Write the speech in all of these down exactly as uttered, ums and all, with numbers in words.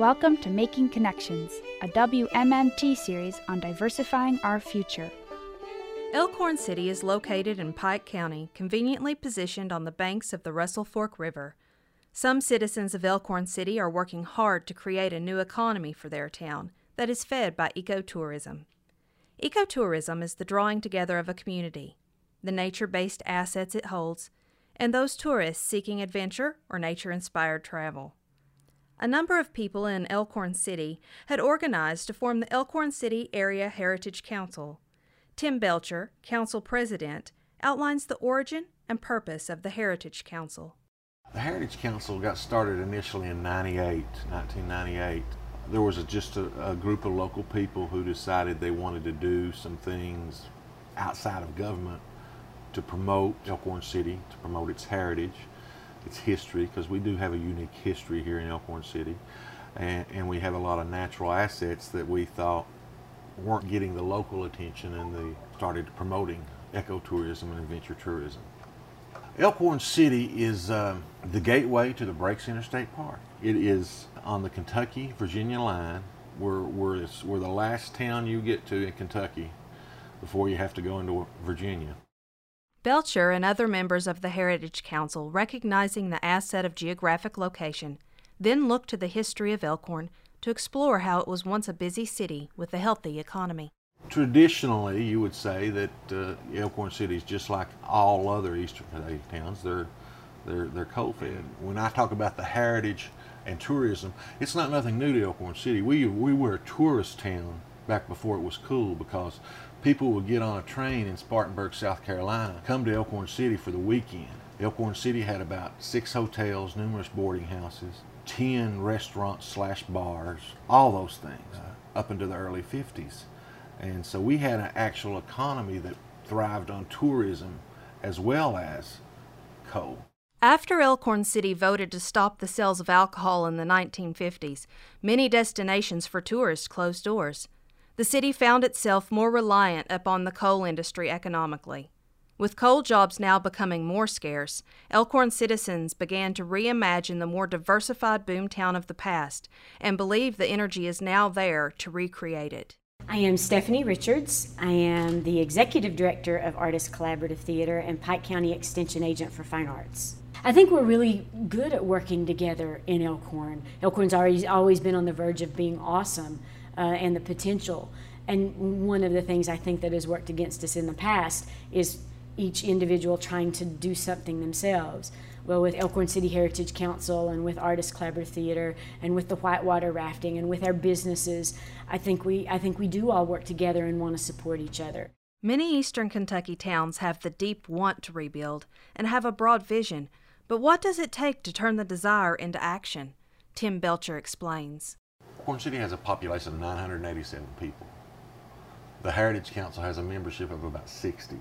Welcome to Making Connections, a W M M T series on diversifying our future. Elkhorn City is located in Pike County, conveniently positioned on the banks of the Russell Fork River. Some citizens of Elkhorn City are working hard to create a new economy for their town that is fed by ecotourism. Ecotourism is the drawing together of a community, the nature-based assets it holds, and those tourists seeking adventure or nature-inspired travel. A number of people in Elkhorn City had organized to form the Elkhorn City Area Heritage Council. Tim Belcher, council president, outlines the origin and purpose of the Heritage Council. The Heritage Council got started initially in ninety-eight, nineteen ninety-eight. There was a, just a, a group of local people who decided they wanted to do some things outside of government to promote Elkhorn City, to promote its heritage, its history, because we do have a unique history here in Elkhorn City, and, and we have a lot of natural assets that we thought weren't getting the local attention, and they started promoting ecotourism and adventure tourism. Elkhorn City is um, the gateway to the Breaks Interstate Park. It is on the Kentucky-Virginia line. We're, we're, we're the last town you get to in Kentucky before you have to go into Virginia. Belcher and other members of the Heritage Council, recognizing the asset of geographic location, then looked to the history of Elkhorn to explore how it was once a busy city with a healthy economy. Traditionally, you would say that uh, Elkhorn City is just like all other Eastern Kentucky towns. They're, they're, they're coal-fed. When I talk about the heritage and tourism, it's not nothing new to Elkhorn City. We, we were a tourist town back before it was cool, because people would get on a train in Spartanburg, South Carolina, come to Elkhorn City for the weekend. Elkhorn City had about six hotels, numerous boarding houses, ten restaurants slash bars, all those things, uh, up into the early fifties. And so we had an actual economy that thrived on tourism as well as coal. After Elkhorn City voted to stop the sales of alcohol in the nineteen fifties, many destinations for tourists closed doors. The city found itself more reliant upon the coal industry economically. With coal jobs now becoming more scarce, Elkhorn citizens began to reimagine the more diversified boomtown of the past and believe the energy is now there to recreate it. I am Stephanie Richards. I am the Executive Director of Artist Collaborative Theater and Pike County Extension Agent for Fine Arts. I think we're really good at working together in Elkhorn. Elkhorn's always, always been on the verge of being awesome. Uh, and the potential. And one of the things I think that has worked against us in the past is each individual trying to do something themselves. Well, with Elkhorn City Heritage Council and with Artist Collaborative Theater and with the whitewater rafting and with our businesses, I think we, I think we do all work together and want to support each other. Many Eastern Kentucky towns have the deep want to rebuild and have a broad vision, but what does it take to turn the desire into action? Tim Belcher explains. Elkhorn City has a population of nine hundred eighty-seven people. The Heritage Council has a membership of about sixty.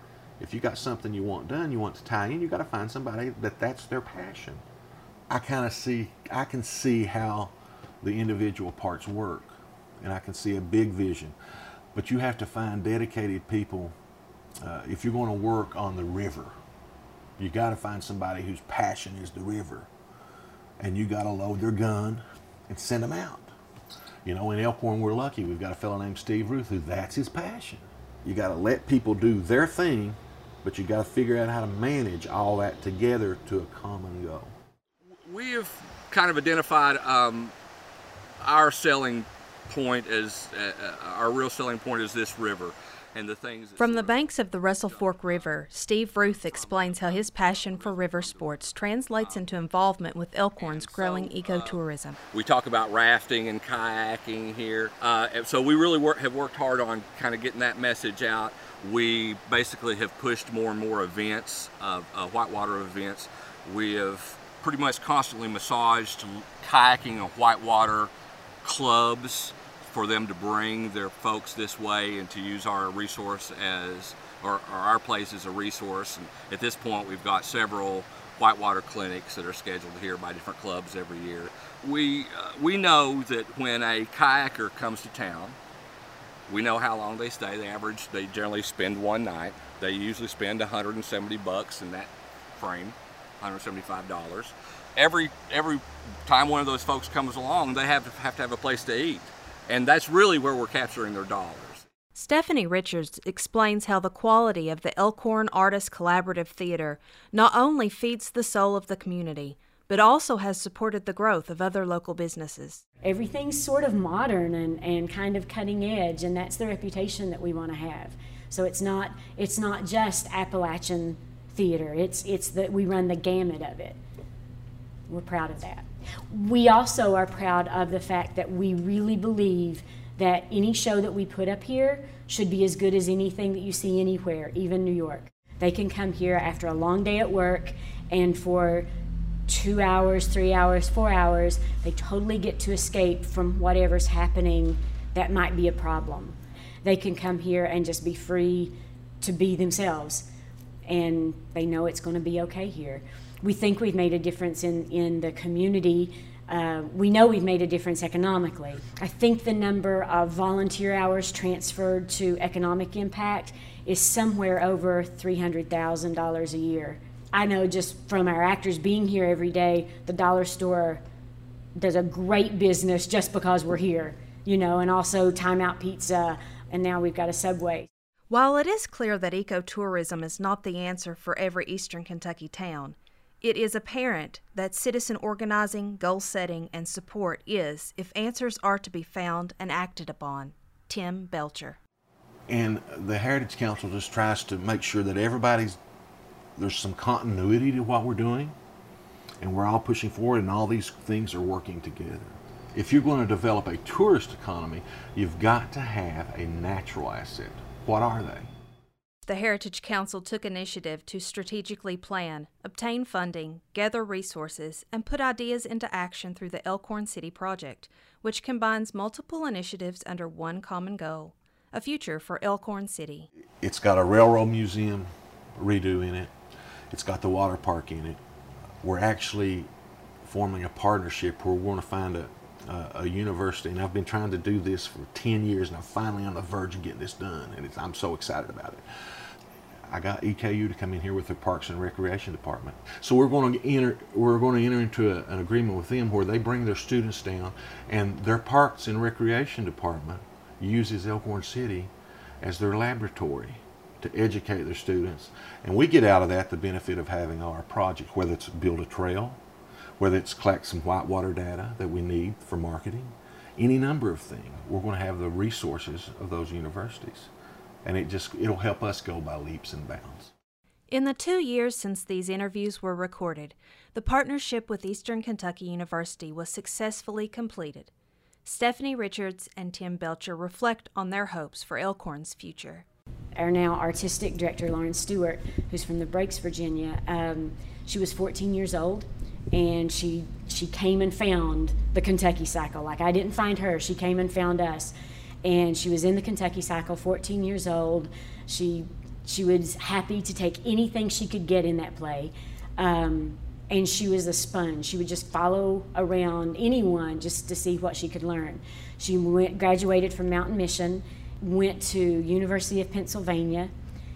If you got something you want done, you want to tie in, you got to find somebody that that's their passion. I kind of see, I can see how the individual parts work, and I can see a big vision. But you have to find dedicated people. Uh, if you're going to work on the river, you got to find somebody whose passion is the river, and you got to load their gun and send them out. You know, in Elkhorn, we're lucky. We've got a fellow named Steve Ruth who that's his passion. You got to let people do their thing, but you got to figure out how to manage all that together to a common goal. We have kind of identified um, our selling point as, uh, our real selling point is this river. And the things From the banks of the Russell Fork River, Steve Ruth explains how his passion for river sports translates into involvement with Elkhorn's growing ecotourism. We talk about rafting and kayaking here, uh, so we really work, have worked hard on kind of getting that message out. We basically have pushed more and more events, uh, uh, whitewater events. We have pretty much constantly massaged kayaking and whitewater clubs for them to bring their folks this way and to use our resource as, or, or our place as a resource. And at this point, we've got several whitewater clinics that are scheduled here by different clubs every year. We, uh, we know that when a kayaker comes to town, we know how long they stay. They average, they generally spend one night. They usually spend one hundred seventy bucks in that frame. one hundred seventy-five dollars. Every every time one of those folks comes along, they have to have to have a place to eat. And that's really where we're capturing their dollars. Stephanie Richards explains how the quality of the Elkhorn Artists Collaborative Theater not only feeds the soul of the community, but also has supported the growth of other local businesses. Everything's sort of modern and, and kind of cutting edge, and that's the reputation that we want to have. So it's not it's not just Appalachian theater. It's it's that we run the gamut of it. We're proud of that. We also are proud of the fact that we really believe that any show that we put up here should be as good as anything that you see anywhere, even New York. They can come here after a long day at work, and for two hours, three hours, four hours, they totally get to escape from whatever's happening that might be a problem. They can come here and just be free to be themselves, and they know it's going to be okay here. We think we've made a difference in, in the community. Uh, we know we've made a difference economically. I think the number of volunteer hours transferred to economic impact is somewhere over three hundred thousand dollars a year. I know just from our actors being here every day, the Dollar Store does a great business just because we're here, you know, and also Time Out Pizza, and now we've got a Subway. While it is clear that ecotourism is not the answer for every Eastern Kentucky town, it is apparent that citizen organizing, goal setting, and support is, if answers are to be found and acted upon. Tim Belcher. And the Heritage Council just tries to make sure that everybody's, there's some continuity to what we're doing, and we're all pushing forward, and all these things are working together. If you're going to develop a tourist economy, you've got to have a natural asset. What are they? The Heritage Council took initiative to strategically plan, obtain funding, gather resources, and put ideas into action through the Elkhorn City Project, which combines multiple initiatives under one common goal: a future for Elkhorn City. It's got a railroad museum redo in it. It's got the water park in it. We're actually forming a partnership where we're going to find a, a, a university, and I've been trying to do this for ten years, and I'm finally on the verge of getting this done, and it's, I'm so excited about it. I got E K U to come in here with the Parks and Recreation Department. So we're going to enter, we're going to enter into a, an agreement with them where they bring their students down, and their Parks and Recreation Department uses Elkhorn City as their laboratory to educate their students. And we get out of that the benefit of having our project, whether it's build a trail, whether it's collect some whitewater data that we need for marketing, any number of things. We're going to have the resources of those universities. And it just, it'll help us go by leaps and bounds. In the two years since these interviews were recorded, the partnership with Eastern Kentucky University was successfully completed. Stephanie Richards and Tim Belcher reflect on their hopes for Elkhorn's future. Our now artistic director, Lauren Stewart, who's from the Breaks, Virginia, um, she was fourteen years old, and she she came and found the Kentucky Cycle. Like, I didn't find her, she came and found us. And she was in the Kentucky Cycle, fourteen years old. She she was happy to take anything she could get in that play. Um, and she was a sponge. She would just follow around anyone just to see what she could learn. She went, graduated from Mountain Mission, went to University of Pennsylvania,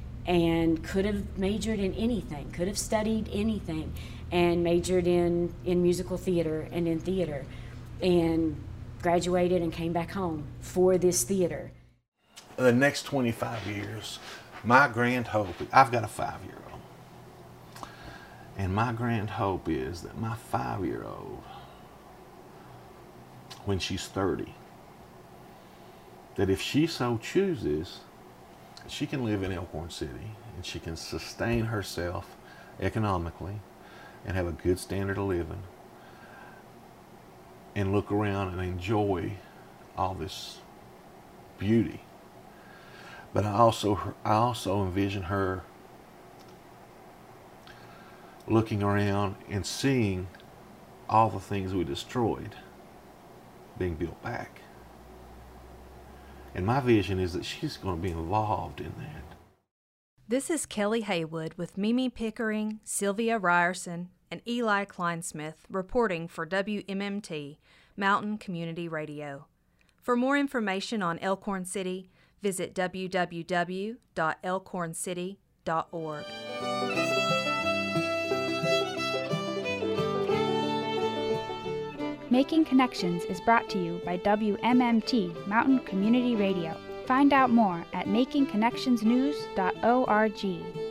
and could have majored in anything, could have studied anything, and majored in, in musical theater and in theater. And graduated and came back home for this theater. The next twenty-five years, my grand hope, I've got a five-year-old, and my grand hope is that my five-year-old, when she's thirty, that if she so chooses, she can live in Elkhorn City, and she can sustain herself economically and have a good standard of living, and look around and enjoy all this beauty. But I also, I also envision her looking around and seeing all the things we destroyed being built back. And my vision is that she's going to be involved in that. This is Kelly Haywood with Mimi Pickering, Sylvia Ryerson, and Eli Kleinsmith reporting for W M M T, Mountain Community Radio. For more information on Elkhorn City, visit w w w dot elkhorn city dot org. Making Connections is brought to you by W M M T Mountain Community Radio. Find out more at making connections news dot org.